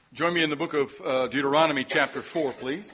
Join me in the book of Deuteronomy chapter 4, please.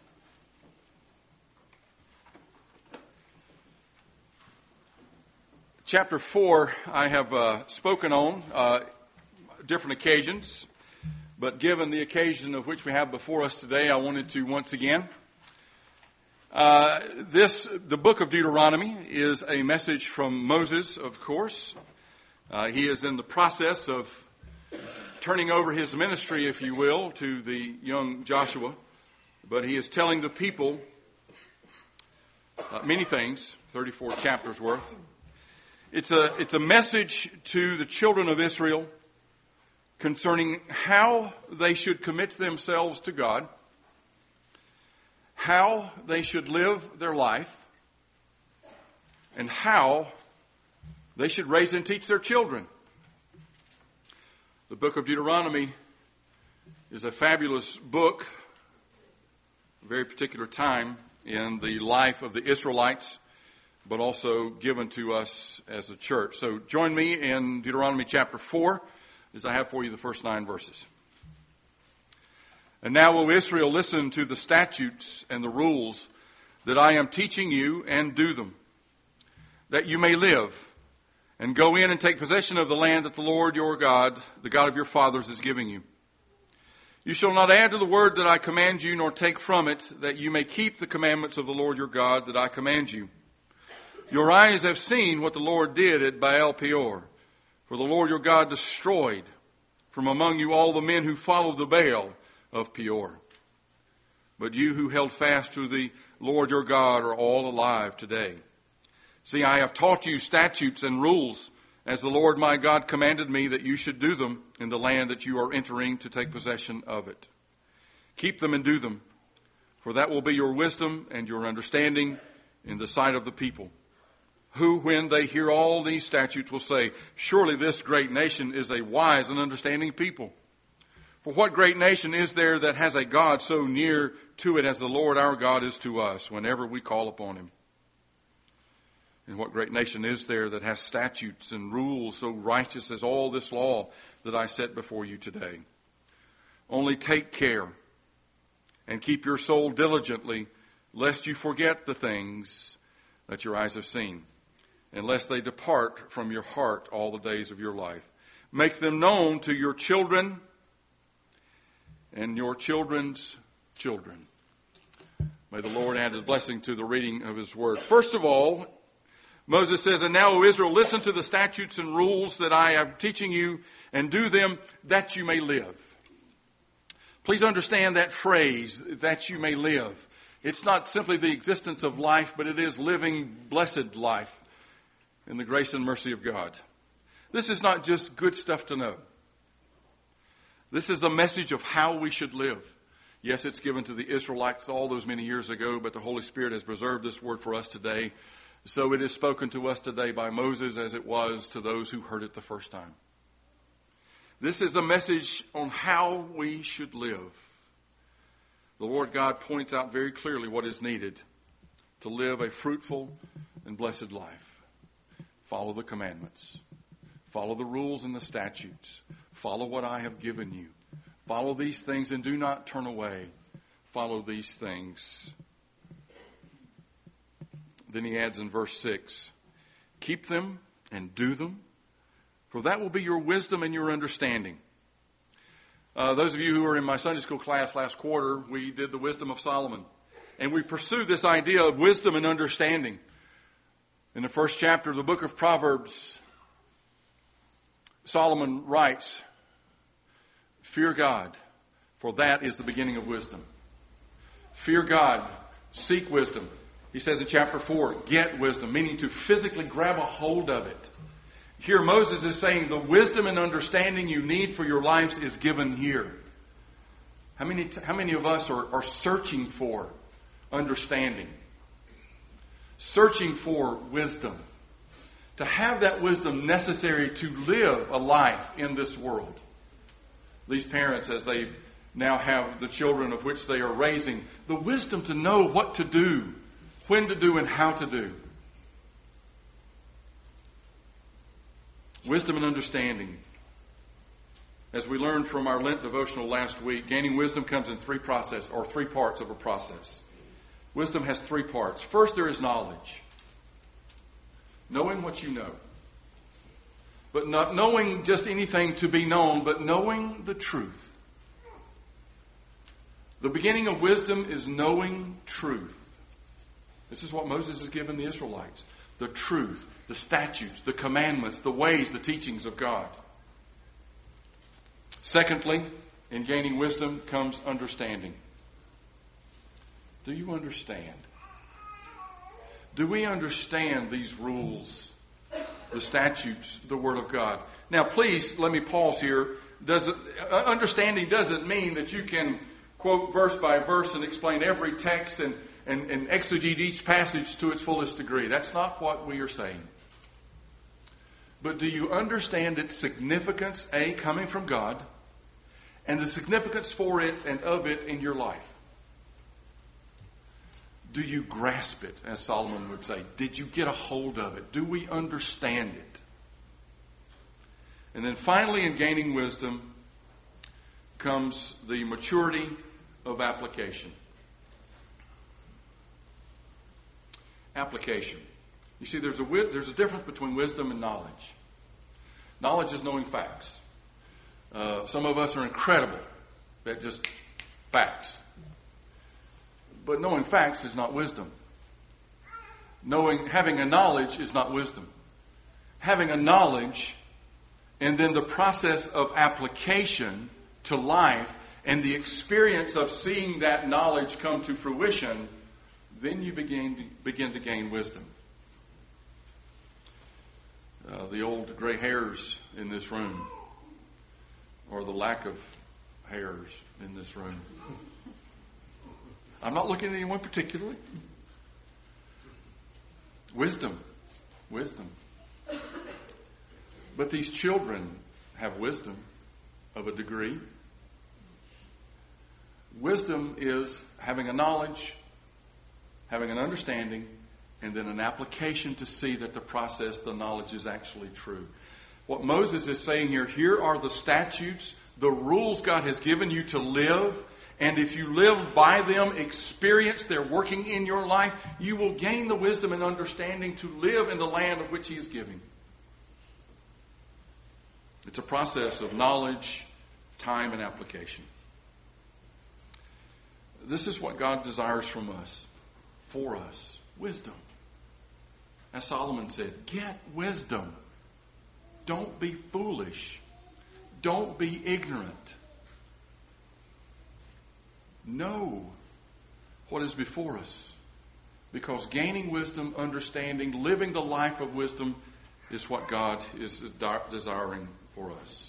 Chapter 4 I have spoken on different occasions, but given the occasion of which we have before us today, I wanted to once again. The book of Deuteronomy is a message from Moses, of course. He is in the process of turning over his ministry, if you will, to the young Joshua. But he is telling the people many things, 34 chapters worth. It's a message to the children of Israel concerning how they should commit themselves to God, how they should live their life, and how they should raise and teach their children. The book of Deuteronomy is a fabulous book, a very particular time in the life of the Israelites, but also given to us as a church. So join me in Deuteronomy chapter 4 as I have for you the first 9 verses. And now, O Israel, listen to the statutes and the rules that I am teaching you, and do them, that you may live, and go in and take possession of the land that the Lord your God, the God of your fathers, is giving you. You shall not add to the word that I command you, nor take from it, that you may keep the commandments of the Lord your God that I command you. Your eyes have seen what the Lord did at Baal Peor, for the Lord your God destroyed from among you all the men who followed the Baal of Peor. But you who held fast to the Lord your God are all alive today. See, I have taught you statutes and rules, as the Lord my God commanded me, that you should do them in the land that you are entering to take possession of it. Keep them and do them, for that will be your wisdom and your understanding in the sight of the people, who, when they hear all these statutes, will say, surely this great nation is a wise and understanding people. For what great nation is there that has a God so near to it as the Lord our God is to us whenever we call upon him? And what great nation is there that has statutes and rules so righteous as all this law that I set before you today? Only take care and keep your soul diligently, lest you forget the things that your eyes have seen, and lest they depart from your heart all the days of your life. Make them known to your children and your children's children. May the Lord add his blessing to the reading of his word. First of all, Moses says, and now, O Israel, listen to the statutes and rules that I am teaching you, and do them that you may live. Please understand that phrase, that you may live. It's not simply the existence of life, but it is living blessed life in the grace and mercy of God. This is not just good stuff to know. This is a message of how we should live. Yes, it's given to the Israelites all those many years ago, but the Holy Spirit has preserved this word for us today. So it is spoken to us today by Moses as it was to those who heard it the first time. This is a message on how we should live. The Lord God points out very clearly what is needed to live a fruitful and blessed life. Follow the commandments. Follow the rules and the statutes. Follow what I have given you. Follow these things and do not turn away. Follow these things. Then he adds in verse 6, keep them and do them, for that will be your wisdom and your understanding. Those of you who were in my Sunday school class last quarter, we did the wisdom of Solomon. And we pursued this idea of wisdom and understanding. In the first chapter of the book of Proverbs, Solomon writes, fear God, for that is the beginning of wisdom. Fear God, seek wisdom. He says in chapter 4, get wisdom, meaning to physically grab a hold of it. Here Moses is saying the wisdom and understanding you need for your lives is given here. How many of us are searching for understanding? Searching for wisdom. To have that wisdom necessary to live a life in this world. These parents, as they now have the children of which they are raising, the wisdom to know what to do, when to do, and how to do. Wisdom and understanding. As we learned from our Lent devotional last week, gaining wisdom comes in three parts of a process. Wisdom has three parts. First, there is knowledge. Knowing what you know. But not knowing just anything to be known, but knowing the truth. The beginning of wisdom is knowing truth. This is what Moses has given the Israelites. The truth, the statutes, the commandments, the ways, the teachings of God. Secondly, in gaining wisdom comes understanding. Do you understand? Do we understand these rules, the statutes, the Word of God? Now, please, let me pause here. Understanding doesn't mean that you can quote verse by verse and explain every text and exegete each passage to its fullest degree. That's not what we are saying. But do you understand its significance, A, coming from God, and the significance for it and of it in your life? Do you grasp it, as Solomon would say? Did you get a hold of it? Do we understand it? And then finally, in gaining wisdom, comes the maturity of application. Application. You see, there's a difference between wisdom and knowledge. Knowledge is knowing facts. Some of us are incredible at just facts. But knowing facts is not wisdom. Having a knowledge is not wisdom. Having a knowledge and then the process of application to life and the experience of seeing that knowledge come to fruition, then you begin to gain wisdom. The old gray hairs in this room, or the lack of hairs in this room. I'm not looking at anyone particularly. Wisdom. But these children have wisdom of a degree. Wisdom is having a knowledge, having an understanding, and then an application to see that the knowledge is actually true. What Moses is saying here are the statutes, the rules God has given you to live. And if you live by them, experience their working in your life, you will gain the wisdom and understanding to live in the land of which He is giving. It's a process of knowledge, time, and application. This is what God desires from us, for us, wisdom. As Solomon said, get wisdom. Don't be foolish. Don't be ignorant. Know what is before us. Because gaining wisdom, understanding, living the life of wisdom is what God is desiring for us.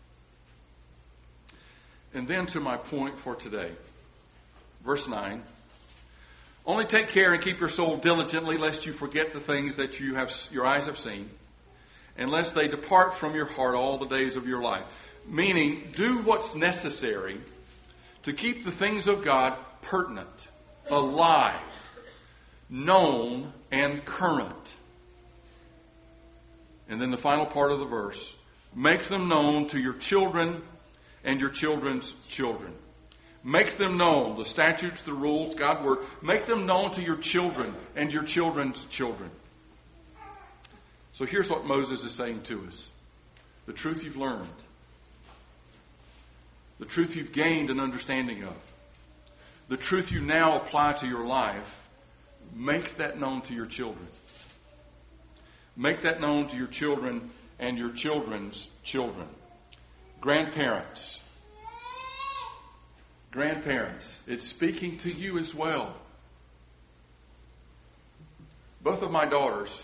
And then to my point for today. Verse 9. Only take care and keep your soul diligently, lest you forget the things that your eyes have seen, and lest they depart from your heart all the days of your life. Meaning, do what's necessary to keep the things of God pertinent, alive, known, and current. And then the final part of the verse, make them known to your children and your children's children. Make them known, the statutes, the rules, God's word, make them known to your children and your children's children. So here's what Moses is saying to us. The truth you've learned, the truth you've gained an understanding of, the truth you now apply to your life, make that known to your children. Make that known to your children and your children's children. Grandparents, it's speaking to you as well. Both of my daughters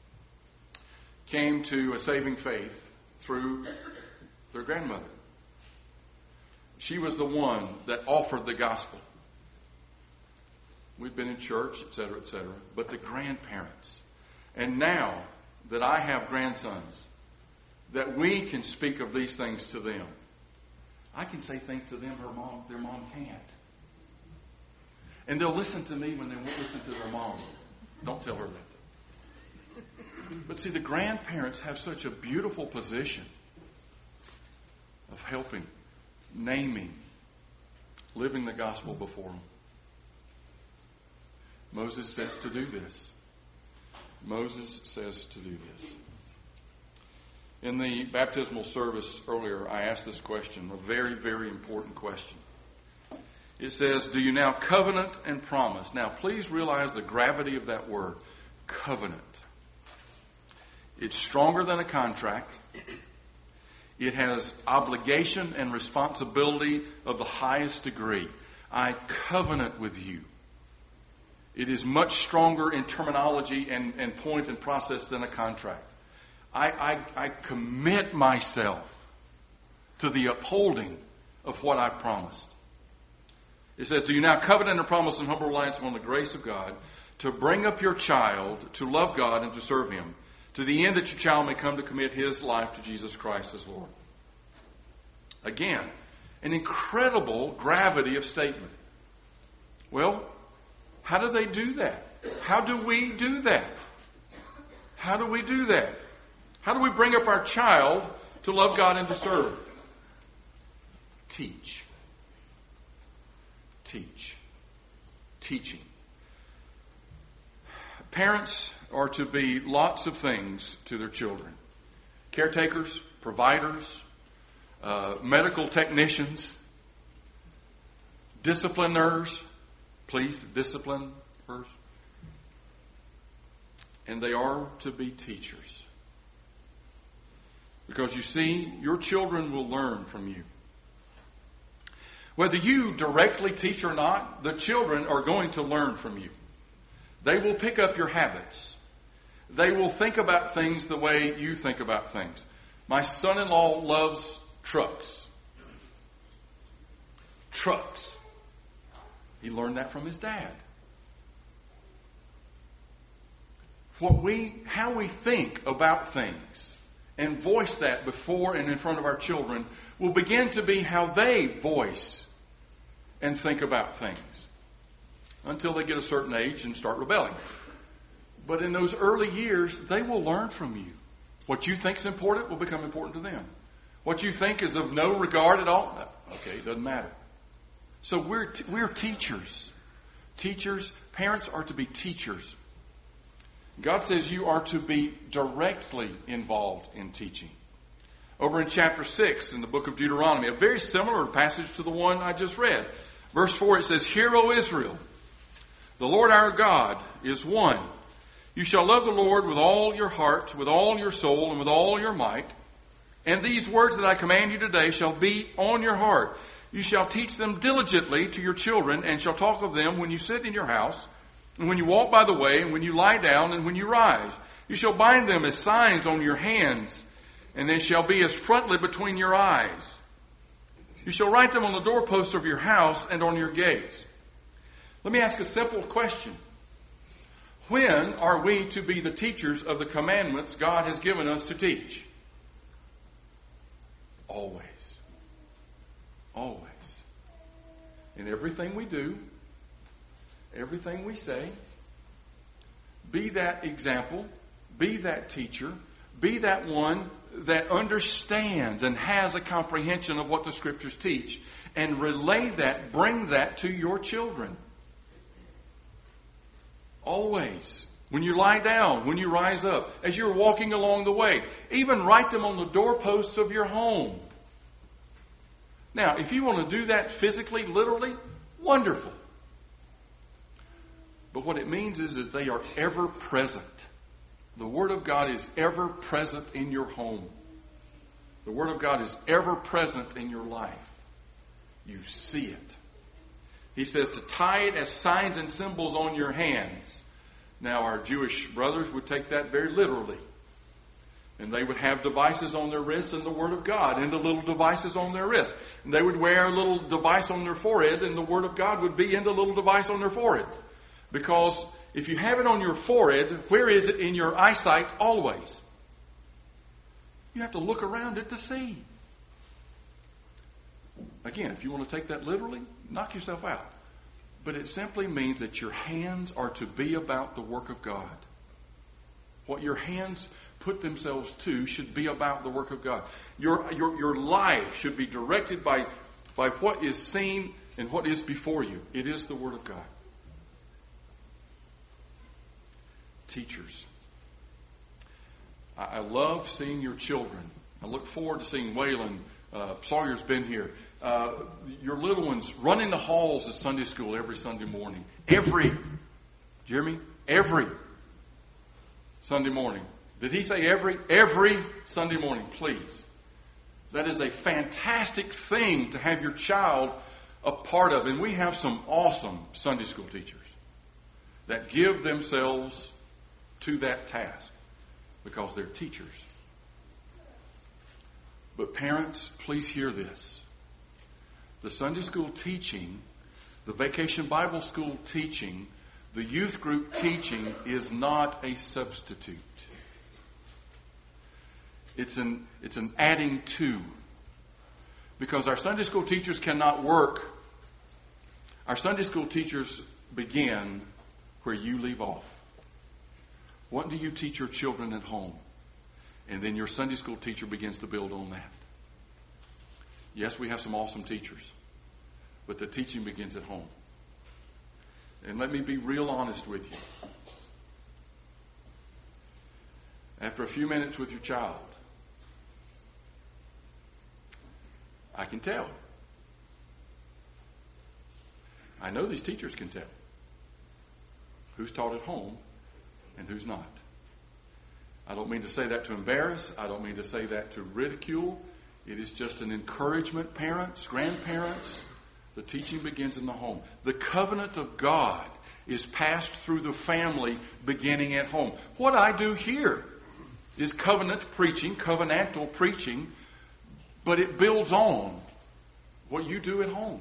came to a saving faith through their grandmother. She was the one that offered the gospel. We've been in church, etc., etc. But the grandparents. And now that I have grandsons, that we can speak of these things to them. I can say things to them their mom can't. And they'll listen to me when they won't listen to their mom. Don't tell her that. But see, the grandparents have such a beautiful position. of helping, naming, living the gospel before them. Moses says to do this. Moses says to do this. In the baptismal service earlier, I asked this question, a very, very important question. It says, do you now covenant and promise? Now, please realize the gravity of that word, covenant. It's stronger than a contract. It has obligation and responsibility of the highest degree. I covenant with you. It is much stronger in terminology and point and process than a contract. I commit myself to the upholding of what I promised. It says, do you now covenant and promise in humble reliance upon the grace of God to bring up your child to love God and to serve Him, to the end that your child may come to commit his life to Jesus Christ as Lord? Again, an incredible gravity of statement. Well, how do they do that? How do we do that? How do we do that? How do we bring up our child to love God and to serve? Teach. Teach. Teaching. Parents are to be lots of things to their children. Caretakers, providers, medical technicians, discipliners. Please, discipline first. And they are to be teachers. Because you see, your children will learn from you. Whether you directly teach or not, the children are going to learn from you. They will pick up your habits. They will think about things the way you think about things. My son-in-law loves trucks. Trucks. He learned that from his dad. How we think about things and voice that before and in front of our children will begin to be how they voice and think about things until they get a certain age and start rebelling. But in those early years, they will learn from you. What you think is important will become important to them. What you think is of no regard at all, okay, it doesn't matter. So we're teachers. Teachers, parents are to be teachers. God says you are to be directly involved in teaching. Over in chapter 6 in the book of Deuteronomy, a very similar passage to the one I just read. Verse 4, it says, Hear, O Israel, the Lord our God is one. You shall love the Lord with all your heart, with all your soul, and with all your might. And these words that I command you today shall be on your heart. You shall teach them diligently to your children, and shall talk of them when you sit in your house, and when you walk by the way, and when you lie down, and when you rise. You shall bind them as signs on your hands, and they shall be as frontlet between your eyes. You shall write them on the doorposts of your house and on your gates. Let me ask a simple question. When are we to be the teachers of the commandments God has given us to teach? Always. Always. In everything we do, everything we say, be that example, be that teacher, be that one that understands and has a comprehension of what the Scriptures teach, and relay that, bring that to your children. Always. When you lie down, when you rise up, as you're walking along the way, even write them on the doorposts of your home. Now, if you want to do that physically, literally, wonderful. But what it means is that they are ever present. The Word of God is ever present in your home. The Word of God is ever present in your life. You see it. He says to tie it as signs and symbols on your hands. Now, our Jewish brothers would take that very literally. And they would have devices on their wrists and the Word of God, and the little devices on their wrists. And they would wear a little device on their forehead, and the Word of God would be in the little device on their forehead. Because if you have it on your forehead, where is it in your eyesight always? You have to look around it to see. Again, if you want to take that literally, knock yourself out. But it simply means that your hands are to be about the work of God. What your hands put themselves to should be about the work of God. Your life should be directed by what is seen and what is before you. It is the Word of God. Teachers. I love seeing your children. I look forward to seeing Waylon. Sawyer's been here. Your little ones running the halls of Sunday school every Sunday morning. Do you hear me? Every Sunday morning. Did he say every? Every Sunday morning, please. That is a fantastic thing to have your child a part of. And we have some awesome Sunday school teachers that give themselves to that task because they're teachers. But parents, please hear this. The Sunday school teaching, the Vacation Bible School teaching, the youth group teaching is not a substitute. It's an adding to. Because our Sunday school teachers cannot work. Our Sunday school teachers begin where you leave off. What do you teach your children at home? And then your Sunday school teacher begins to build on that. Yes, we have some awesome teachers. But the teaching begins at home. And let me be real honest with you. After a few minutes with your child, I can tell. I know these teachers can tell who's taught at home and who's not. I don't mean to say that to embarrass. I don't mean to say that to ridicule. It is just an encouragement, parents, grandparents. The teaching begins in the home. The covenant of God is passed through the family beginning at home. What I do here is covenant preaching, covenantal preaching, but it builds on what you do at home.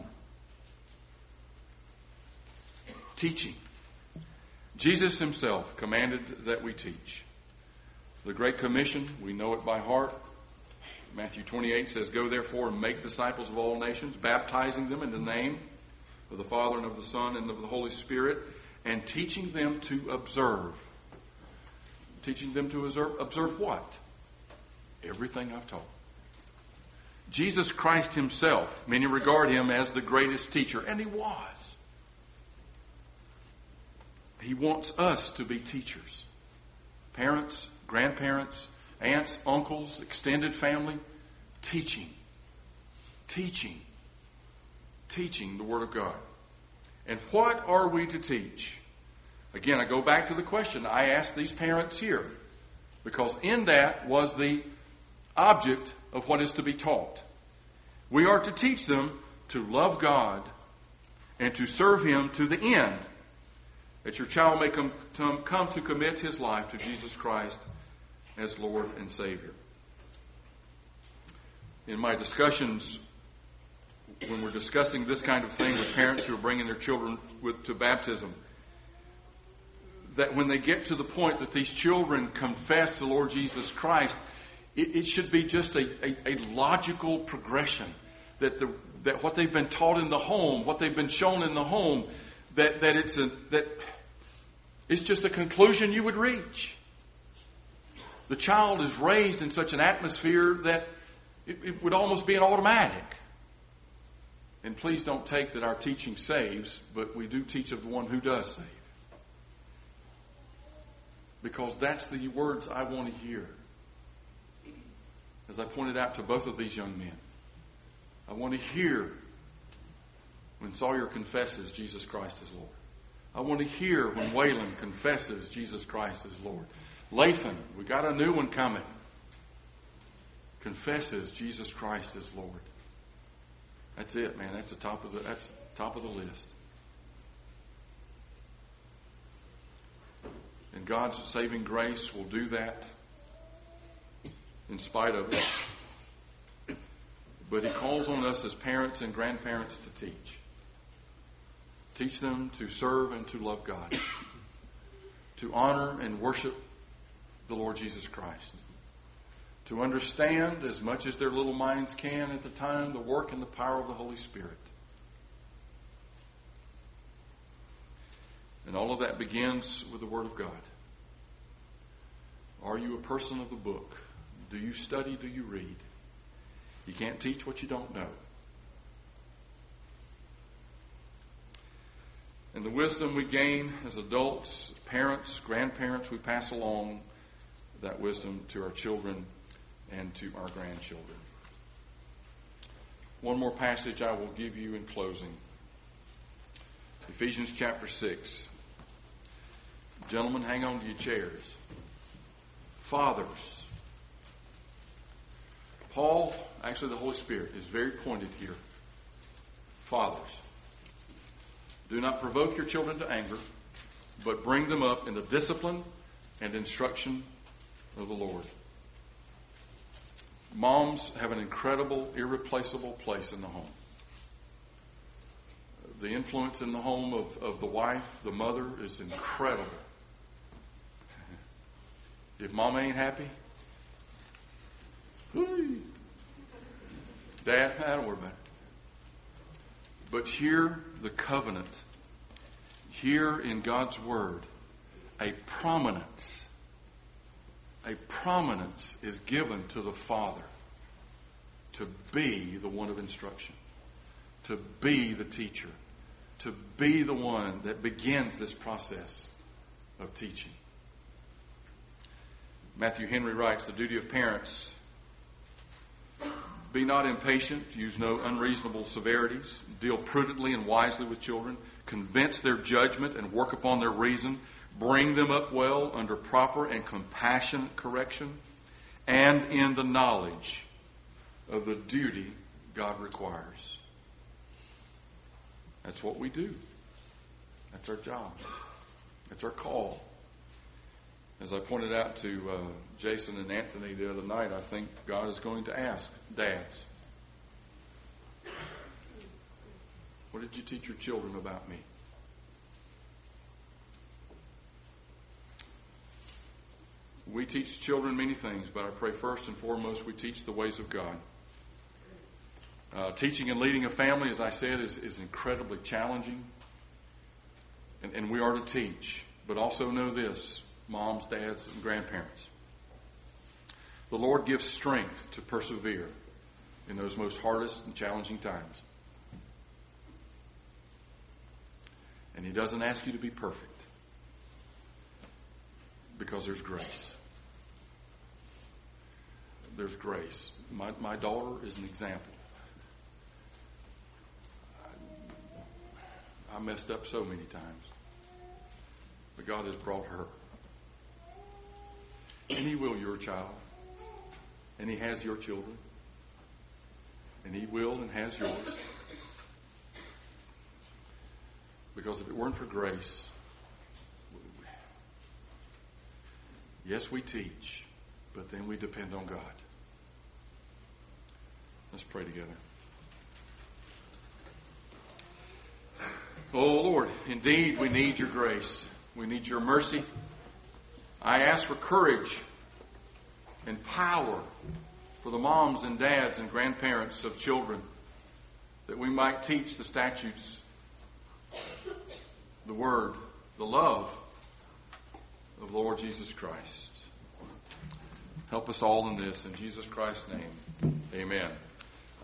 Teaching. Jesus himself commanded that we teach. The Great Commission, we know it by heart. Matthew 28 says, "Go therefore and make disciples of all nations, baptizing them in the name of the Father and of the Son and of the Holy Spirit, and teaching them to observe." Teaching them to observe what? Everything I've taught. Jesus Christ himself, many regard him as the greatest teacher, and he was. He wants us to be teachers. Parents, grandparents, aunts, uncles, extended family, teaching the Word of God. And what are we to teach? Again, I go back to the question I asked these parents here, because in that was the object of what is to be taught. We are to teach them to love God and to serve him to the end, that your child may come to commit his life to Jesus Christ as Lord and Savior. In my discussions, when we're discussing this kind of thing with parents who are bringing their children to baptism, that when they get to the point that these children confess the Lord Jesus Christ, it should be just a logical progression. That what they've been taught in the home, what they've been shown in the home, that it's just a conclusion you would reach. The child is raised in such an atmosphere that it would almost be an automatic. And please don't take that our teaching saves, but we do teach of the one who does save. Because that's the words I want to hear. As I pointed out to both of these young men, I want to hear when Sawyer confesses Jesus Christ as Lord. I want to hear when Waylon confesses Jesus Christ as Lord. Lathan, we got a new one coming. Confesses Jesus Christ as Lord. That's it, man. That's the top of the list. And God's saving grace will do that in spite of it. But he calls on us as parents and grandparents to teach. Teach them to serve and to love God. To honor and worship the Lord Jesus Christ. To understand as much as their little minds can at the time the work and the power of the Holy Spirit. And all of that begins with the Word of God. Are you a person of the book? Do you study? Do you read? You can't teach what you don't know. And the wisdom we gain as adults, parents, grandparents, we pass along that wisdom to our children and to our grandchildren. One more passage I will give you in closing. Ephesians chapter 6. Gentlemen, hang on to your chairs. Fathers. Paul, actually the Holy Spirit, is very pointed here. Fathers. Do not provoke your children to anger, but bring them up in the discipline and instruction of the Lord. Moms have an incredible, irreplaceable place in the home. The influence in the home of the wife, the mother, is incredible. If mom ain't happy, Dad, don't worry about it. But here, the covenant, here in God's Word, a prominence is given to the father to be the one of instruction, to be the teacher, to be the one that begins this process of teaching. Matthew Henry writes, the duty of parents: be not impatient, use no unreasonable severities, deal prudently and wisely with children, convince their judgment and work upon their reason, bring them up well under proper and compassionate correction, and in the knowledge of the duty God requires. That's what we do. That's our job. That's our call. As I pointed out to Jason and Anthony the other night, I think God is going to ask dads, what did you teach your children about me? We teach children many things, but I pray first and foremost we teach the ways of God. Teaching and leading a family, as I said, is incredibly challenging. And we are to teach. But also know this, moms, dads, and grandparents. The Lord gives strength to persevere in those most hardest and challenging times. And He doesn't ask you to be perfect, because there's grace. There's grace. My daughter is an example. I messed up so many times. But God has brought her. And He will your child. And He has your children. And He will and has yours. Because if it weren't for grace, yes, we teach, but then we depend on God. Let's pray together. Oh, Lord, indeed we need your grace. We need your mercy. I ask for courage and power for the moms and dads and grandparents of children, that we might teach the statutes, the word, the love of the Lord Jesus Christ. Help us all in this. In Jesus Christ's name, amen.